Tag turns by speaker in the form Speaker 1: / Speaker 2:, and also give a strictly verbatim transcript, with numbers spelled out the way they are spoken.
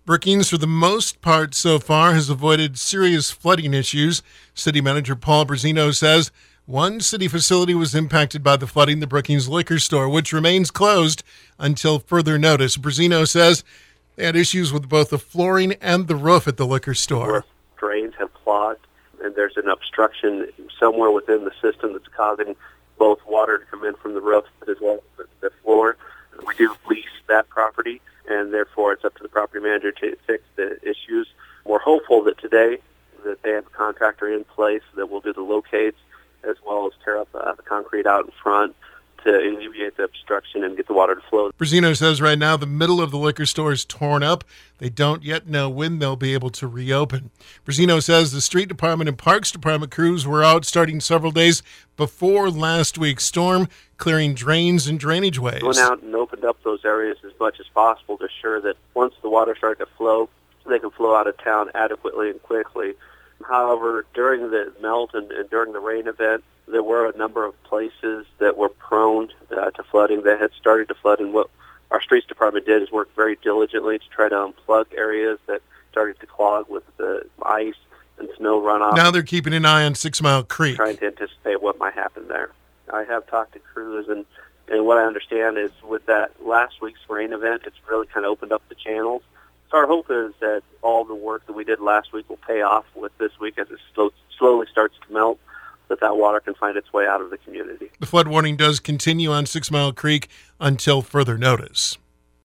Speaker 1: Brookings, for the most part so far, has avoided serious flooding issues. City Manager Paul Brazino says one city facility was impacted by the flooding, the Brookings liquor store, which remains closed until further notice. Brazino says they had issues with both the flooring and the roof at the liquor store.
Speaker 2: Where drains have clogged, and there's an obstruction somewhere within the system that's causing both water to come in from the roof as well as the floor. We do lease that property, and therefore it's up to the property manager to fix the issues. We're hopeful that today that they have a contractor in place that will do the locates as well as tear up uh, the concrete out in front to alleviate the obstruction and get the water to flow.
Speaker 1: Brazino says right now the middle of the liquor store is torn up. They don't yet know when they'll be able to reopen. Brazino says the street department and parks department crews were out starting several days before last week's storm, clearing drains and drainage ways.
Speaker 2: Went out and opened up those areas as much as possible to ensure that once the water started to flow, they can flow out of town adequately and quickly. However, during the melt and, and during the rain event, there were a number of places that were prone uh, to flooding that had started to flood, and what our streets department did is work very diligently to try to unplug areas that started to clog with the ice and snow runoff.
Speaker 1: Now they're keeping an eye on Six Mile Creek,
Speaker 2: trying to anticipate what might happen there. I have talked to crews, and, and what I understand is with that last week's rain event, it's really kind of opened up the channels. So our hope is that all the work that we did last week will pay off with this week as it slow, slowly starts to melt, that that water can find its way out of the community.
Speaker 1: The flood warning does continue on Six Mile Creek until further notice.